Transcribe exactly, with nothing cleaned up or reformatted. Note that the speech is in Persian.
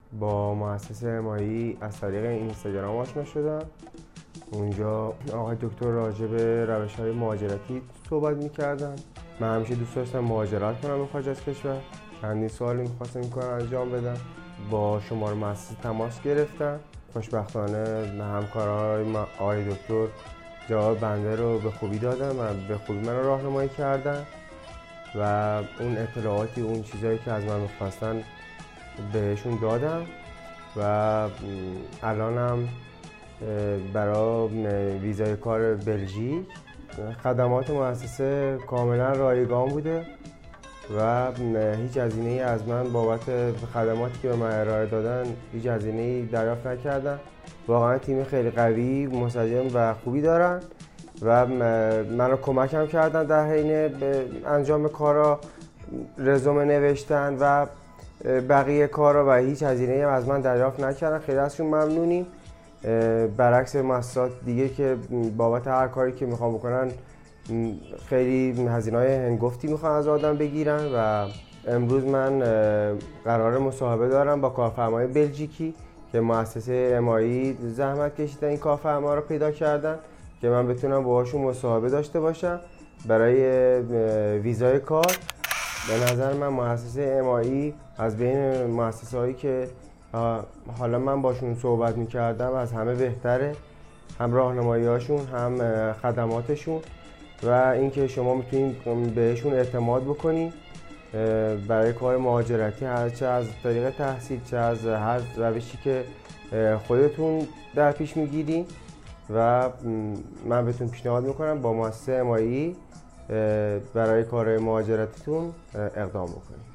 با مؤسسه امایی از طریق اینستاگرام آشنا شدم. اونجا آقای دکتر راجع به روش‌های مهاجرتی صحبت می‌کردن. من همیشه دوست داشتم مهاجرت کنم به خارج از کشور. چندین سوالی می‌خواستم این کار انجام بدم. با شماره مؤسسه تماس گرفتم. خوشبختانه همکارای آقای دکتر جواب بنده رو به خوبی دادن و به خوبی من رو راهنمایی کردن و اون اطلاعاتی، اون چیزایی که از من می‌خواستن بهشون دادم و الانم برای ویزای کار بلژیک خدمات مؤسسه کاملا رایگان بوده و هیچ هزینه‌ای از من بابت خدماتی که به من ارائه دادن هیچ هزینه‌ای دریافت نکردم. واقعا تیم خیلی قوی، منسجم و خوبی دارن و منو کمکم کردن در حین انجام کارا، رزومه نوشتن و بقیه کارا و هیچ هزینه‌ای از من دریافت نکردن. خیلی ازشون ممنونیم. برعکس مؤسسات دیگه که بابت هر کاری که میخوام بکنن خیلی هزینه‌های هنگفتی میخوان از آدم بگیرن و امروز من قرار مصاحبه دارم با کارفرمای بلژیکی که مؤسسه امایی زحمت کشیدن این کارفرما رو پیدا کردن که من بتونم باهاشون مصاحبه داشته باشم برای ویزای کار. به نظر من مؤسسه امایی از بین مؤسسه‌هایی که حالا من باشون صحبت میکردم از همه بهتره، هم راهنمایی‌هاشون هم خدماتشون و اینکه شما میتونید بهشون اعتماد بکنید برای کار مهاجرتی، هر چه از طریق تحصیل چه از هر روشی که خودتون در پیش میگیرید و من بهتون پیشنهاد میکنم با مؤسسه امایی برای کار مهاجرتیتون اقدام بکنید.